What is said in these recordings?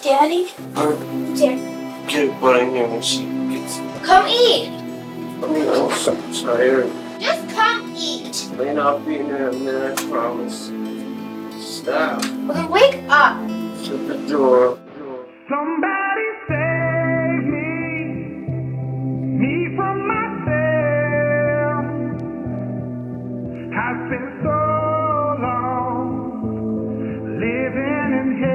Daddy? Dad. Get what in here when she gets. Come eat. I'm so tired. Just come eat. Lane, I'll be in there in a minute, I promise. Stop. Well, then wake up. Shut the door. Somebody save me from myself. I've been so long living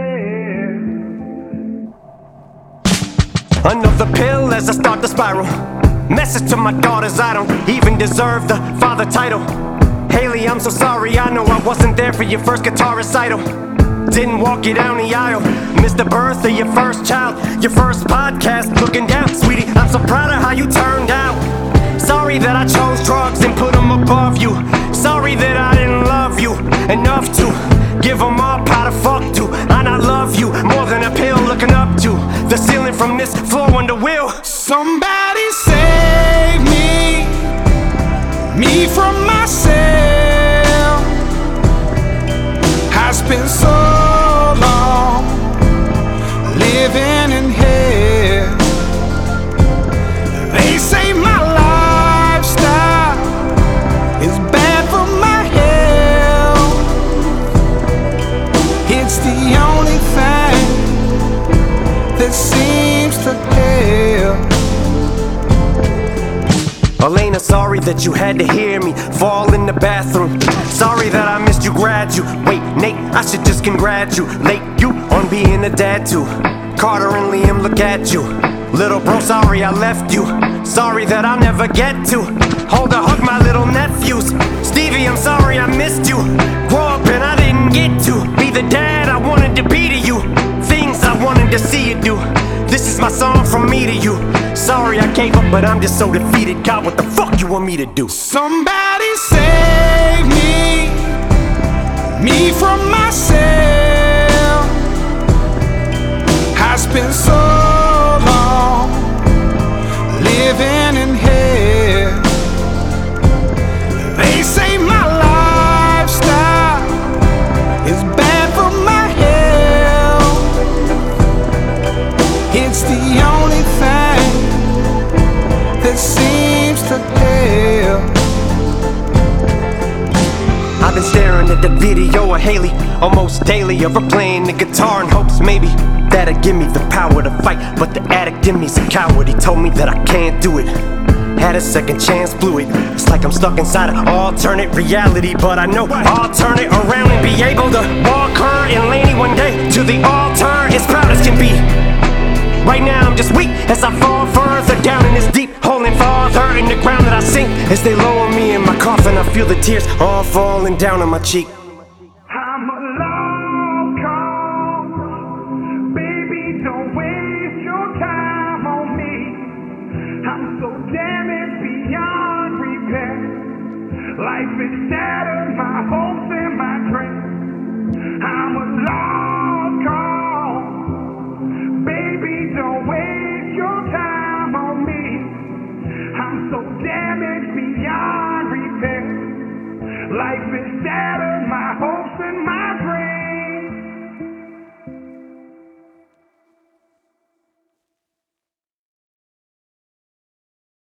in hell. Another pill as I start to spiral. Message to my daughters, I don't even deserve the father title. Haley, I'm so sorry, I know I wasn't there for your first guitar recital. Didn't walk you down the aisle. Missed the birth of your first child. Your first podcast, looking down. Sweetie, I'm so proud of how you turned out. Sorry that I chose drugs and put them above you. Sorry that I didn't love you enough to give them up how to fuck to. And I love you more than a pill looking up to the ceiling from this floor under will. Somebody save me from myself. I spent so long living in hell. They say my lifestyle is bad for my health. It's the only thing that seems to help. Elena, sorry that you had to hear me fall in the bathroom. Sorry that I missed you graduate. Nate, I should just congratulate you on being a dad too. Carter and Liam, look at you. Little bro, sorry I left you. Sorry that I'll never get to hold or hug my little nephews. Stevie, I'm sorry I missed you. Grow up and I didn't get to be the dad I wanted to be to you. Things I wanted to see you do. This is my song from me to you. Sorry I gave up, but I'm just so defeated. God, what the fuck you want me to do? Somebody save me from myself. I spent so long living in hell. They say my lifestyle is bad for my health. It's the only thing that seems to help. I've been staring at the video of Haley almost daily, of her playing the guitar in hopes maybe that'll give me the power to fight. But the addict in me's a coward, he told me that I can't do it. Had a second chance, blew it. It's like I'm stuck inside an alternate reality, but I know I'll turn it around and be able to walk her and Laney one day to the altar as proud as can be. Right now I'm just weak as I fall further down in this deep hole and farther in the ground that I sink. As they lower me in my coffin, I feel the tears all falling down on my cheek. I'm a long call. Baby, don't waste your time on me. I'm so damaged beyond repair. Life is shattered, my hopes and my dreams. I'm a long call. Baby, don't waste your time on me. I'm so damaged beyond repair. Life is shattered.